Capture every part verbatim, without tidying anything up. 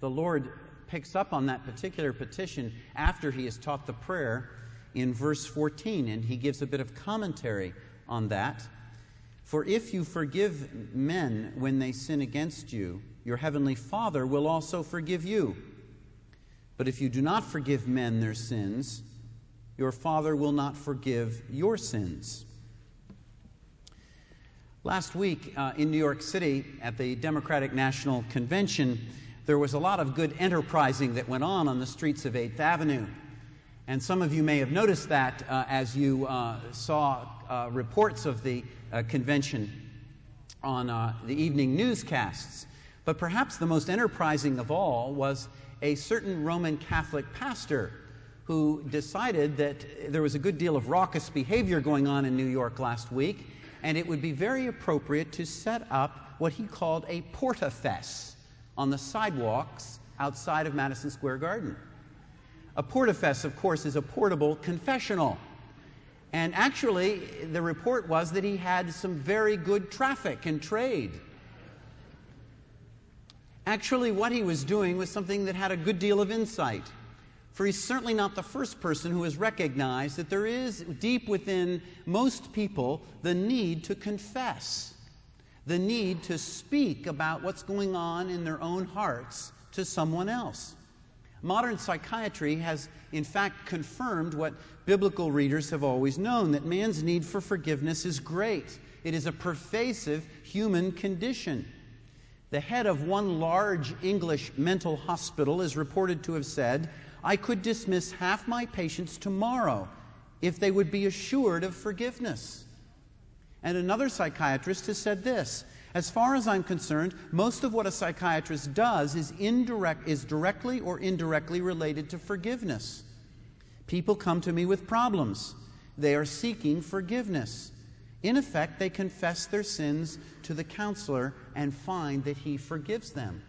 the Lord picks up on that particular petition after he has taught the prayer in verse fourteen, and he gives a bit of commentary on that. For if you forgive men when they sin against you, your heavenly Father will also forgive you. But if you do not forgive men their sins, your Father will not forgive your sins. Last week uh, in New York City at the Democratic National Convention, there was a lot of good enterprising that went on on the streets of eighth Avenue. And some of you may have noticed that uh, as you uh, saw uh, reports of the uh, convention on uh, the evening newscasts. But perhaps the most enterprising of all was a certain Roman Catholic pastor who decided that there was a good deal of raucous behavior going on in New York last week, and it would be very appropriate to set up what he called a portafest on the sidewalks outside of Madison Square Garden. A portafest, of course, is a portable confessional. And actually, the report was that he had some very good traffic and trade. Actually, what he was doing was something that had a good deal of insight. For he's certainly not the first person who has recognized that there is deep within most people the need to confess, the need to speak about what's going on in their own hearts to someone else. Modern psychiatry has, in fact, confirmed what biblical readers have always known, that man's need for forgiveness is great. It is a pervasive human condition. The head of one large English mental hospital is reported to have said, "I could dismiss half my patients tomorrow if they would be assured of forgiveness." And another psychiatrist has said this, "As far as I'm concerned, most of what a psychiatrist does is indirect, is directly or indirectly related to forgiveness. People come to me with problems. They are seeking forgiveness. In effect, they confess their sins to the counselor and find that he forgives them."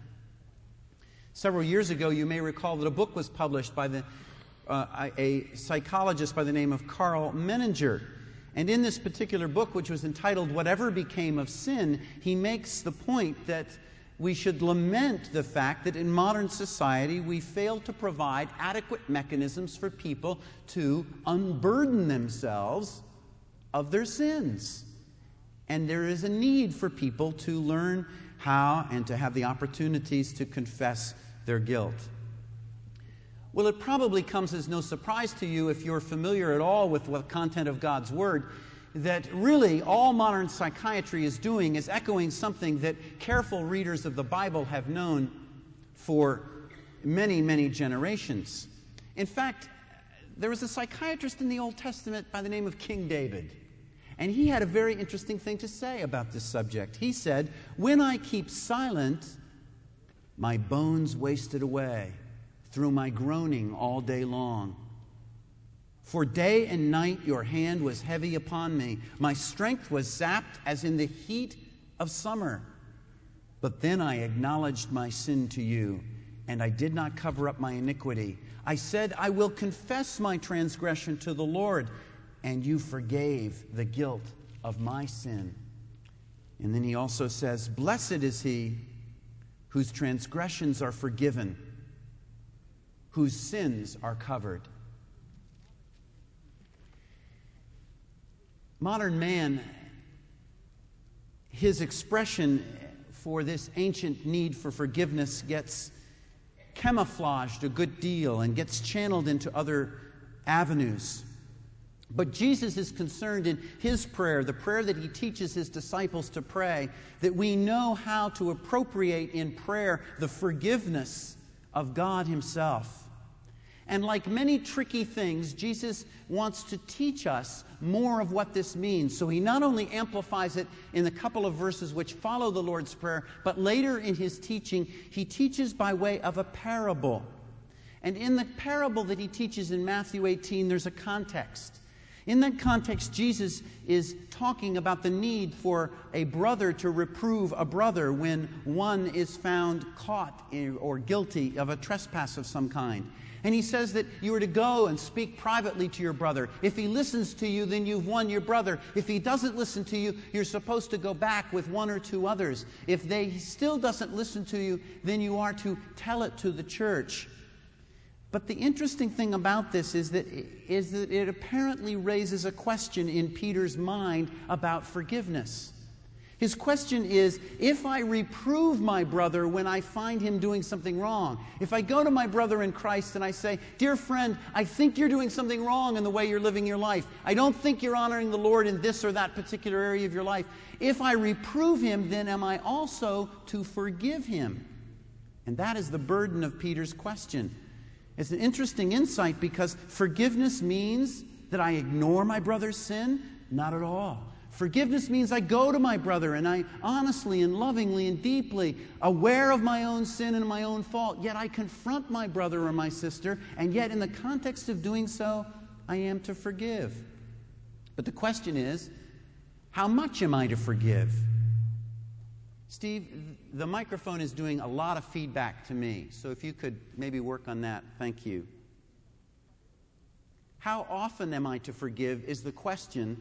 Several years ago, you may recall that a book was published by the, uh, a psychologist by the name of Carl Menninger. And in this particular book, which was entitled "Whatever Became of Sin," he makes the point that we should lament the fact that in modern society we fail to provide adequate mechanisms for people to unburden themselves of their sins. And there is a need for people to learn how and to have the opportunities to confess their guilt. Well, it probably comes as no surprise to you, if you're familiar at all with the content of God's Word, that really all modern psychiatry is doing is echoing something that careful readers of the Bible have known for many, many generations. In fact, there was a psychiatrist in the Old Testament by the name of King David. And he had a very interesting thing to say about this subject. He said, "When I keep silent, my bones wasted away through my groaning all day long. For day and night your hand was heavy upon me. My strength was zapped as in the heat of summer. But then I acknowledged my sin to you, and I did not cover up my iniquity. I said, I will confess my transgression to the Lord, and you forgave the guilt of my sin." And then he also says, "Blessed is he whose transgressions are forgiven, whose sins are covered." Modern man, his expression for this ancient need for forgiveness gets camouflaged a good deal and gets channeled into other avenues. But Jesus is concerned in his prayer, the prayer that he teaches his disciples to pray, that we know how to appropriate in prayer the forgiveness of God himself. And like many tricky things, Jesus wants to teach us more of what this means. So he not only amplifies it in the couple of verses which follow the Lord's Prayer, but later in his teaching, he teaches by way of a parable. And in the parable that he teaches in Matthew eighteen, there's a context. In that context, Jesus is talking about the need for a brother to reprove a brother when one is found caught in, or guilty of a trespass of some kind. And he says that you are to go and speak privately to your brother. If he listens to you, then you've won your brother. If he doesn't listen to you, you're supposed to go back with one or two others. If they he still doesn't listen to you, then you are to tell it to the church. But the interesting thing about this is that, is that it apparently raises a question in Peter's mind about forgiveness. His question is, if I reprove my brother when I find him doing something wrong, if I go to my brother in Christ and I say, dear friend, I think you're doing something wrong in the way you're living your life. I don't think you're honoring the Lord in this or that particular area of your life. If I reprove him, then am I also to forgive him? And that is the burden of Peter's question. It's an interesting insight because forgiveness means that I ignore my brother's sin? Not at all. Forgiveness means I go to my brother and I honestly and lovingly and deeply, aware of my own sin and my own fault, yet I confront my brother or my sister, and yet in the context of doing so, I am to forgive. But the question is, how much am I to forgive? Steve, the microphone is doing a lot of feedback to me, so if you could maybe work on that, thank you. How often am I to forgive is the question.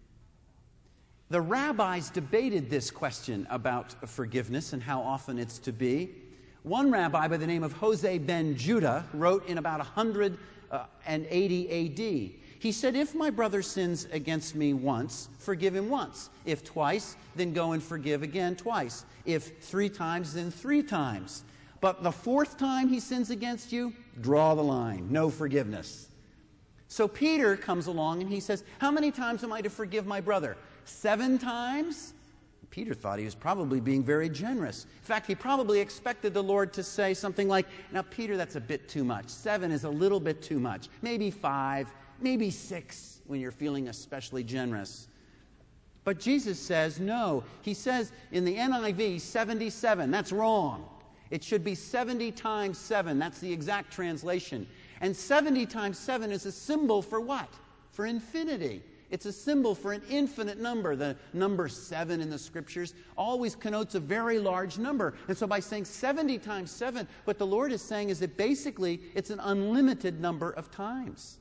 The rabbis debated this question about forgiveness and how often it's to be. One rabbi by the name of Jose ben Judah wrote in about one eighty A D. He said, if my brother sins against me once, forgive him once. If twice, then go and forgive again twice. If three times, then three times. But the fourth time he sins against you, draw the line. No forgiveness. So Peter comes along and he says, how many times am I to forgive my brother? Seven times? Peter thought he was probably being very generous. In fact, he probably expected the Lord to say something like, now, Peter, that's a bit too much. Seven is a little bit too much. Maybe five, maybe six when you're feeling especially generous. But Jesus says no. He says in the N I V, seventy-seven. That's wrong. It should be seventy times seven. That's the exact translation. And seventy times seven is a symbol for what? For infinity. It's a symbol for an infinite number. The number seven in the Scriptures always connotes a very large number. And so by saying seventy times seven, what the Lord is saying is that basically it's an unlimited number of times.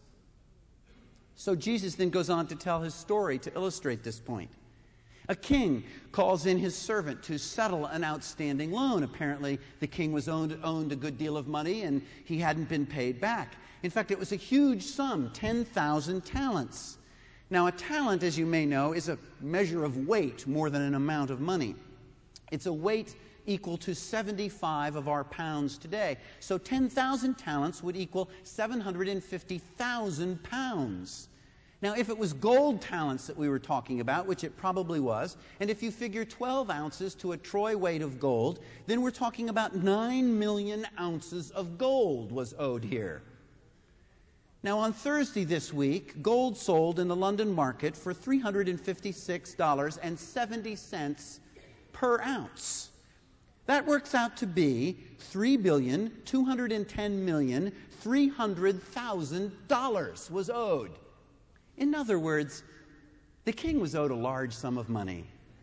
So Jesus then goes on to tell his story to illustrate this point. A king calls in his servant to settle an outstanding loan. Apparently, the king was owned, owned a good deal of money and he hadn't been paid back. In fact, it was a huge sum, ten thousand talents. Now, a talent, as you may know, is a measure of weight more than an amount of money. It's a weight equal to seventy-five of our pounds today. So ten thousand talents would equal seven hundred fifty thousand pounds. Now, if it was gold talents that we were talking about, which it probably was, and if you figure twelve ounces to a troy weight of gold, then we're talking about nine million ounces of gold was owed here. Now, on Thursday this week, gold sold in the London market for three hundred fifty-six dollars and seventy cents per ounce. That works out to be three billion two hundred ten million three hundred thousand dollars was owed. In other words, the king was owed a large sum of money.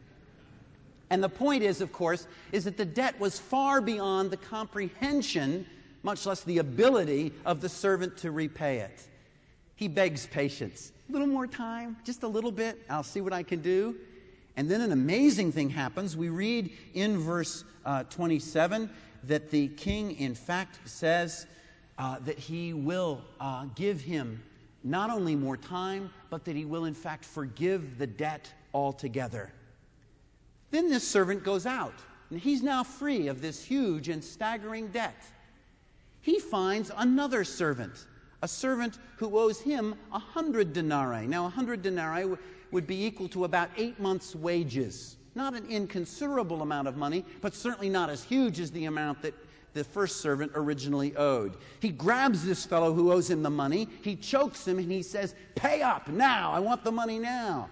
And the point is, of course, is that the debt was far beyond the comprehension, much less the ability, of the servant to repay it. He begs patience. A little more time, just a little bit. I'll see what I can do. And then an amazing thing happens. We read in verse uh, twenty-seven that the king, in fact, says uh, that he will uh, give him not only more time, but that he will, in fact, forgive the debt altogether. Then this servant goes out, and he's now free of this huge and staggering debt. He finds another servant, a servant who owes him a hundred denarii. Now, a hundred denarii w- would be equal to about eight months' wages. Not an inconsiderable amount of money, but certainly not as huge as the amount that the first servant originally owed. He grabs this fellow who owes him the money, he chokes him, and he says, "Pay up now, I want the money now."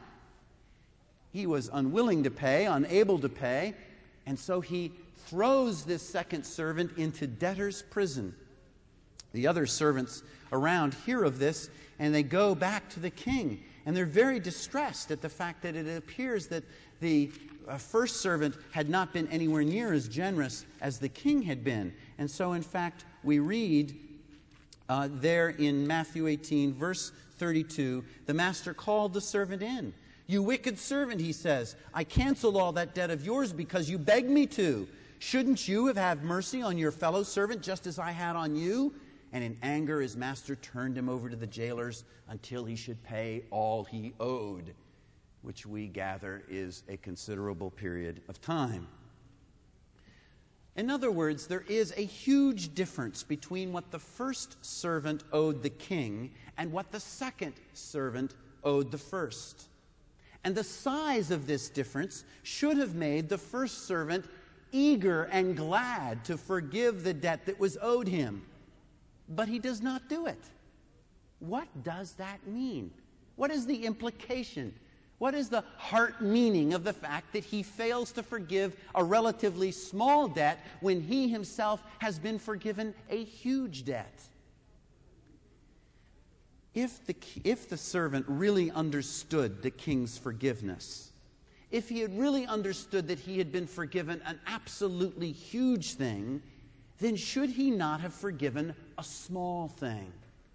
He was unwilling to pay, unable to pay, and so he throws this second servant into debtor's prison. The other servants around hear of this, and they go back to the king. And they're very distressed at the fact that it appears that the uh, first servant had not been anywhere near as generous as the king had been. And so, in fact, we read uh, there in Matthew eighteen, verse thirty-two, the master called the servant in. "You wicked servant," he says, "I canceled all that debt of yours because you begged me to. Shouldn't you have had mercy on your fellow servant just as I had on you?" And in anger, his master turned him over to the jailers until he should pay all he owed, which we gather is a considerable period of time. In other words, there is a huge difference between what the first servant owed the king and what the second servant owed the first. And the size of this difference should have made the first servant eager and glad to forgive the debt that was owed him. But he does not do it. What does that mean? What is the implication? What is the heart meaning of the fact that he fails to forgive a relatively small debt when he himself has been forgiven a huge debt? If the, if the servant really understood the king's forgiveness, if he had really understood that he had been forgiven an absolutely huge thing, then should he not have forgiven a small thing?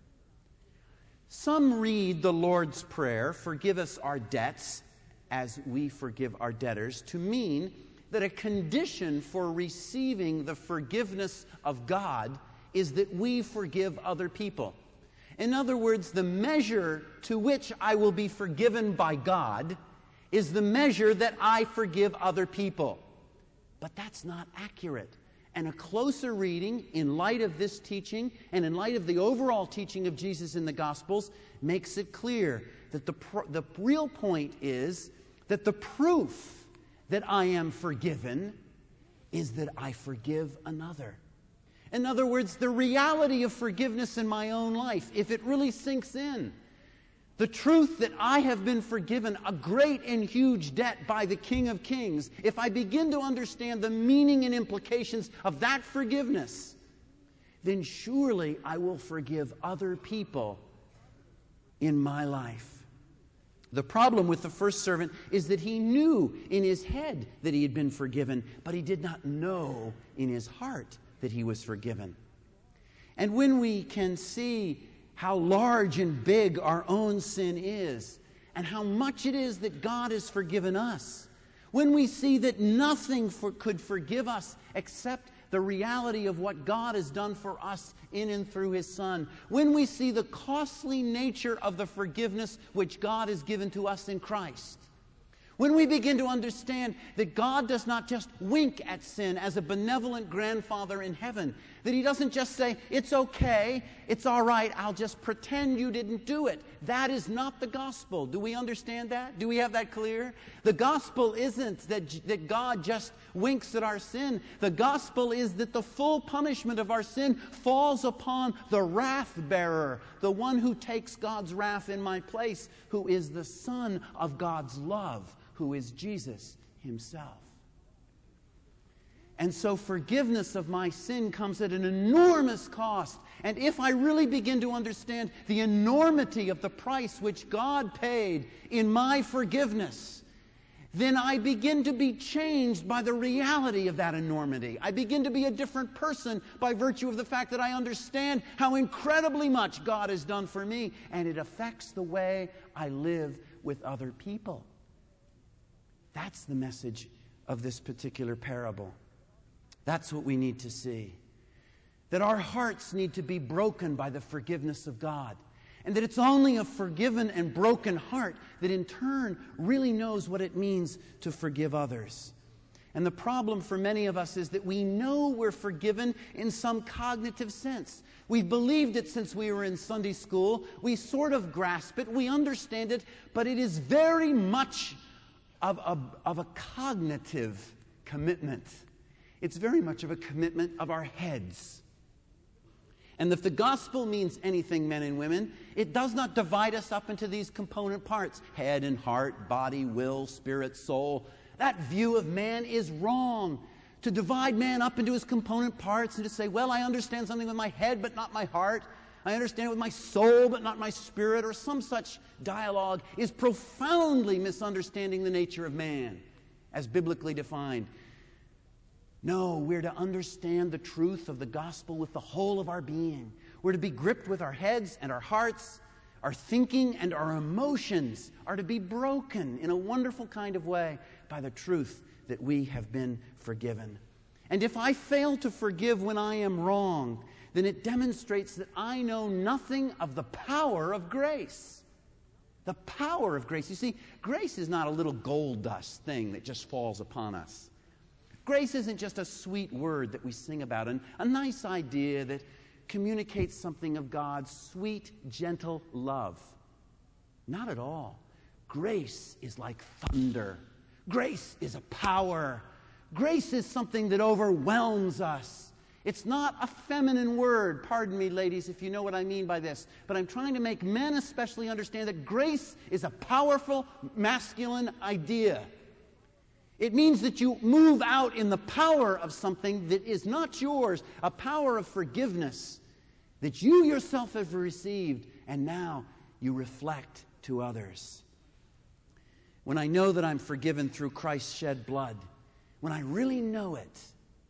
Some read the Lord's Prayer, "Forgive us our debts as we forgive our debtors," to mean that a condition for receiving the forgiveness of God is that we forgive other people. In other words, the measure to which I will be forgiven by God is the measure that I forgive other people. But that's not accurate. And a closer reading, in light of this teaching and in light of the overall teaching of Jesus in the Gospels, makes it clear that the, pr- the real point is that the proof that I am forgiven is that I forgive another. In other words, the reality of forgiveness in my own life, if it really sinks in, the truth that I have been forgiven a great and huge debt by the King of Kings, if I begin to understand the meaning and implications of that forgiveness, then surely I will forgive other people in my life. The problem with the first servant is that he knew in his head that he had been forgiven, but he did not know in his heart that he was forgiven. And when we can see how large and big our own sin is, and how much it is that God has forgiven us, when we see that nothing for, could forgive us except the reality of what God has done for us in and through His Son, when we see the costly nature of the forgiveness which God has given to us in Christ, when we begin to understand that God does not just wink at sin as a benevolent grandfather in heaven, that He doesn't just say, "It's okay, it's all right, I'll just pretend you didn't do it." That is not the gospel. Do we understand that? Do we have that clear? The gospel isn't that, that God just winks at our sin. The gospel is that the full punishment of our sin falls upon the wrath bearer, the one who takes God's wrath in my place, who is the Son of God's love, who is Jesus Himself. And so forgiveness of my sin comes at an enormous cost. And if I really begin to understand the enormity of the price which God paid in my forgiveness, then I begin to be changed by the reality of that enormity. I begin to be a different person by virtue of the fact that I understand how incredibly much God has done for me, and it affects the way I live with other people. That's the message of this particular parable. That's what we need to see. That our hearts need to be broken by the forgiveness of God. And that it's only a forgiven and broken heart that in turn really knows what it means to forgive others. And the problem for many of us is that we know we're forgiven in some cognitive sense. We've believed it since we were in Sunday school. We sort of grasp it. We understand it. But it is very much of a, of a cognitive commitment. It's very much of a commitment of our heads. And if the gospel means anything, men and women, it does not divide us up into these component parts: head and heart, body, will, spirit, soul. That view of man is wrong. To divide man up into his component parts and to say, well, I understand something with my head but not my heart. I understand it with my soul, but not my spirit, or some such dialogue, is profoundly misunderstanding the nature of man, as biblically defined. No, we're to understand the truth of the gospel with the whole of our being. We're to be gripped with our heads and our hearts. Our thinking and our emotions are to be broken in a wonderful kind of way by the truth that we have been forgiven. And if I fail to forgive when I am wrong, then it demonstrates that I know nothing of the power of grace. The power of grace. You see, grace is not a little gold dust thing that just falls upon us. Grace isn't just a sweet word that we sing about, and a nice idea that communicates something of God's sweet, gentle love. Not at all. Grace is like thunder. Grace is a power. Grace is something that overwhelms us. It's not a feminine word. Pardon me, ladies, if you know what I mean by this. But I'm trying to make men especially understand that grace is a powerful, masculine idea. It means that you move out in the power of something that is not yours, a power of forgiveness that you yourself have received, and now you reflect to others. When I know that I'm forgiven through Christ's shed blood, when I really know it,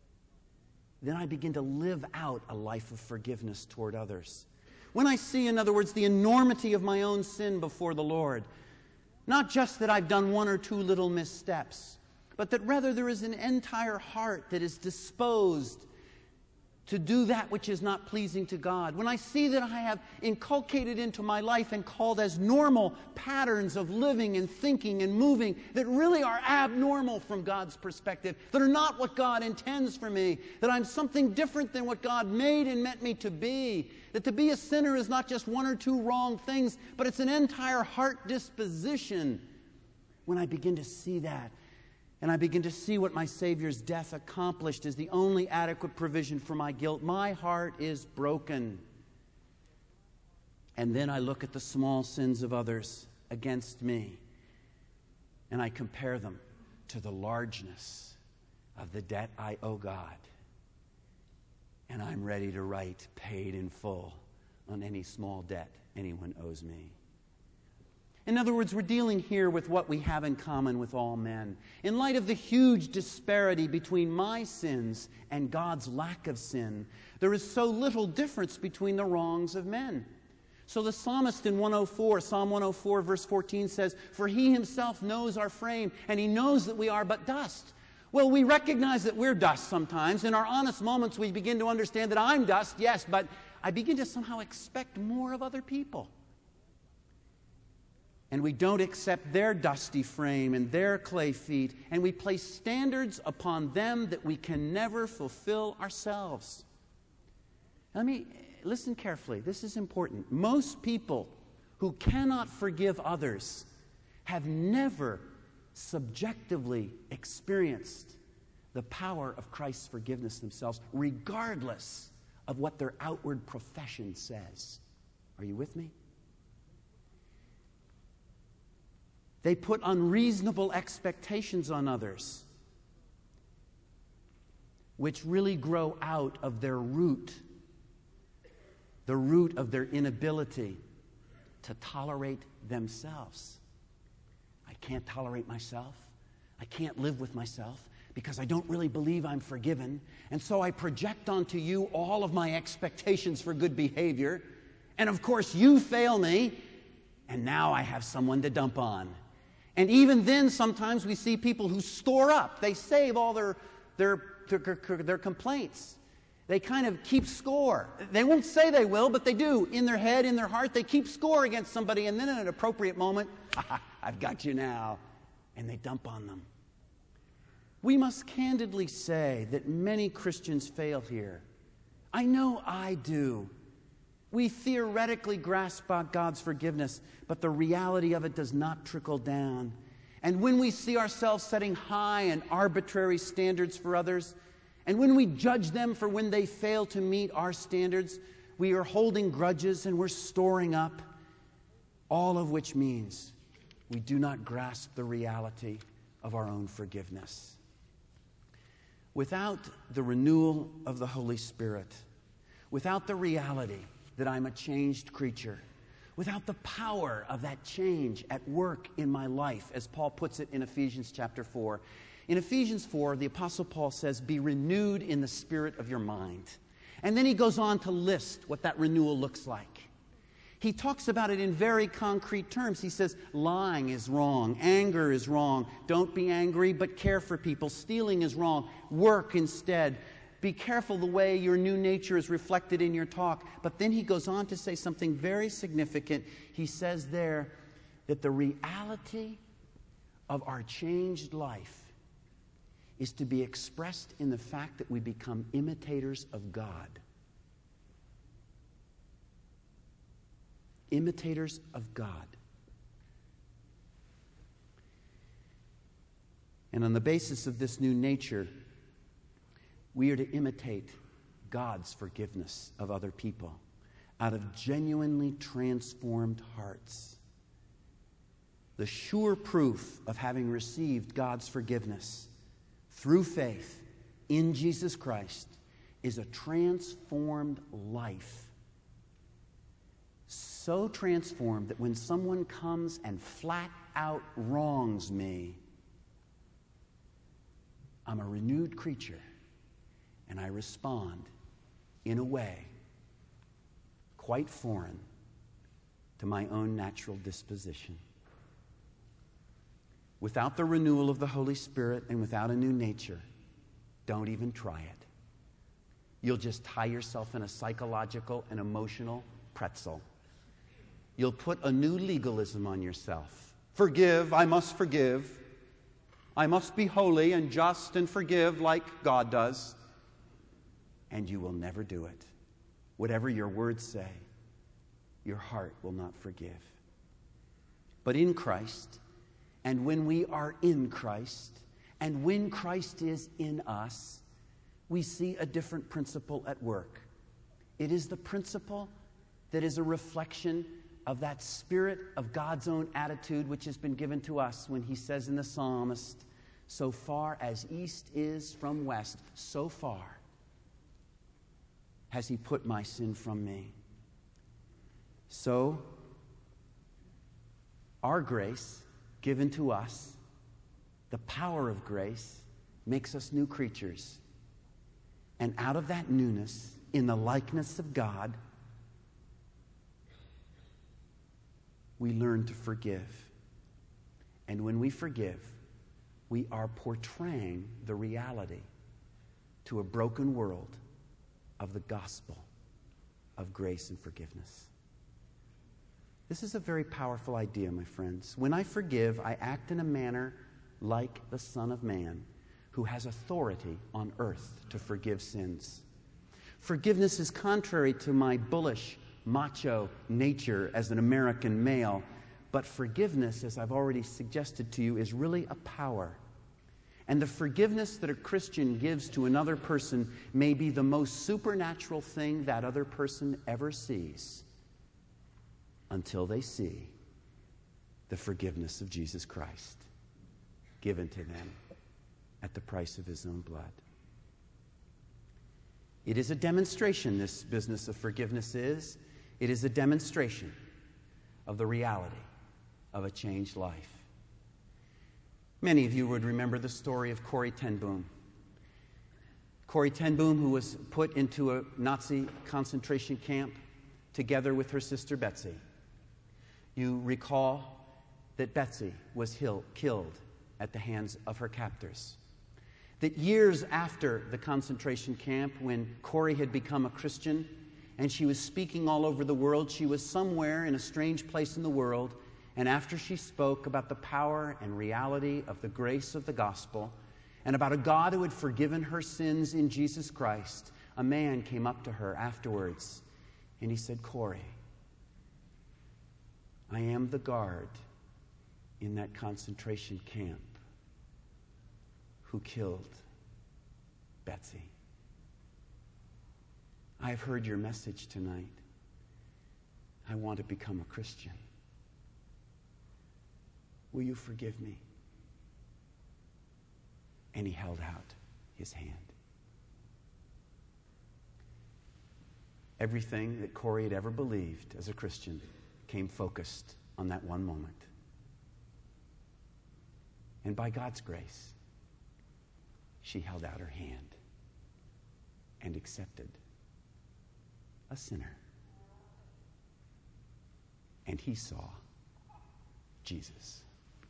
then I begin to live out a life of forgiveness toward others. When I see, in other words, the enormity of my own sin before the Lord, not just that I've done one or two little missteps, but that rather there is an entire heart that is disposed to do that which is not pleasing to God. When I see that I have inculcated into my life and called as normal patterns of living and thinking and moving that really are abnormal from God's perspective, that are not what God intends for me, that I'm something different than what God made and meant me to be, that to be a sinner is not just one or two wrong things, but it's an entire heart disposition. When I begin to see that, and I begin to see what my Savior's death accomplished as the only adequate provision for my guilt, my heart is broken. And then I look at the small sins of others against me, and I compare them to the largeness of the debt I owe God. And I'm ready to write paid in full on any small debt anyone owes me. In other words, we're dealing here with what we have in common with all men. In light of the huge disparity between my sins and God's lack of sin, there is so little difference between the wrongs of men. So the psalmist in one oh four, Psalm one oh four, verse fourteen says, "For he himself knows our frame, and he knows that we are but dust." Well, we recognize that we're dust sometimes. In our honest moments, we begin to understand that I'm dust, yes, but I begin to somehow expect more of other people. And we don't accept their dusty frame and their clay feet, and we place standards upon them that we can never fulfill ourselves. Let me listen carefully. This is important. Most people who cannot forgive others have never subjectively experienced the power of Christ's forgiveness themselves, regardless of what their outward profession says. Are you with me? They put unreasonable expectations on others, which really grow out of their root, the root of their inability to tolerate themselves. I can't tolerate myself. I can't live with myself because I don't really believe I'm forgiven. And so I project onto you all of my expectations for good behavior. And of course, you fail me, and now I have someone to dump on. And even then, sometimes we see people who store up. They save all their, their, their, their complaints. They kind of keep score. They won't say they will, but they do. In their head, in their heart, they keep score against somebody. And then in an appropriate moment, I've got you now. And they dump on them. We must candidly say that many Christians fail here. I know I do. We theoretically grasp God's forgiveness, but the reality of it does not trickle down. And when we see ourselves setting high and arbitrary standards for others, and when we judge them for when they fail to meet our standards, we are holding grudges and we're storing up, all of which means we do not grasp the reality of our own forgiveness. Without the renewal of the Holy Spirit, without the reality that I'm a changed creature, without the power of that change at work in my life, as Paul puts it in Ephesians chapter four. In Ephesians four, the Apostle Paul says, be renewed in the spirit of your mind. And then he goes on to list what that renewal looks like. He talks about it in very concrete terms. He says, lying is wrong. Anger is wrong. Don't be angry, but care for people. Stealing is wrong. Work instead. Be careful the way your new nature is reflected in your talk. But then he goes on to say something very significant. He says there that the reality of our changed life is to be expressed in the fact that we become imitators of God. Imitators of God. And on the basis of this new nature, we are to imitate God's forgiveness of other people out of genuinely transformed hearts. The sure proof of having received God's forgiveness through faith in Jesus Christ is a transformed life. So transformed that when someone comes and flat out wrongs me, I'm a renewed creature and I respond in a way quite foreign to my own natural disposition. Without the renewal of the Holy Spirit and without a new nature, don't even try it. You'll just tie yourself in a psychological and emotional pretzel. You'll put a new legalism on yourself. Forgive, I must forgive. I must be holy and just and forgive like God does. And you will never do it. Whatever your words say, your heart will not forgive. But in Christ, and when we are in Christ, and when Christ is in us, we see a different principle at work. It is the principle that is a reflection of that spirit of God's own attitude which has been given to us when he says in the psalmist, so far as east is from west, so far has he put my sin from me. So, our grace given to us, the power of grace, makes us new creatures. And out of that newness, in the likeness of God, we learn to forgive. And when we forgive, we are portraying the reality to a broken world of the gospel of grace and forgiveness. This is a very powerful idea, my friends. When I forgive, I act in a manner like the Son of Man, who has authority on earth to forgive sins. Forgiveness is contrary to my bullish, macho nature as an American male, but forgiveness, as I've already suggested to you, is really a power. And the forgiveness that a Christian gives to another person may be the most supernatural thing that other person ever sees, until they see the forgiveness of Jesus Christ given to them at the price of his own blood. It is a demonstration, this business of forgiveness is. It is a demonstration of the reality of a changed life. Many of you would remember the story of Corrie ten Boom. Corrie ten Boom, who was put into a Nazi concentration camp together with her sister Betsy. You recall that Betsy was killed at the hands of her captors. That years after the concentration camp, when Corrie had become a Christian and she was speaking all over the world, she was somewhere in a strange place in the world, and after she spoke about the power and reality of the grace of the gospel and about a God who had forgiven her sins in Jesus Christ, a man came up to her afterwards and he said, Corrie, I am the guard in that concentration camp who killed Betsy. I've heard your message tonight. I want to become a Christian. Will you forgive me? And he held out his hand. Everything that Corrie had ever believed as a Christian came focused on that one moment. And by God's grace, she held out her hand and accepted a sinner. And he saw Jesus.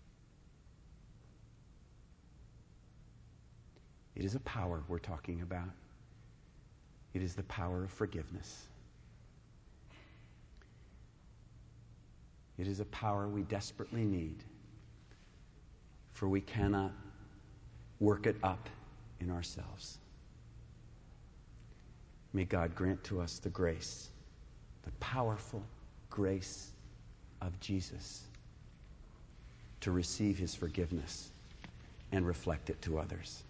It is a power we're talking about. It is the power of forgiveness. It is a power we desperately need, for we cannot work it up in ourselves. May God grant to us the grace, the powerful grace of Jesus, to receive his forgiveness and reflect it to others.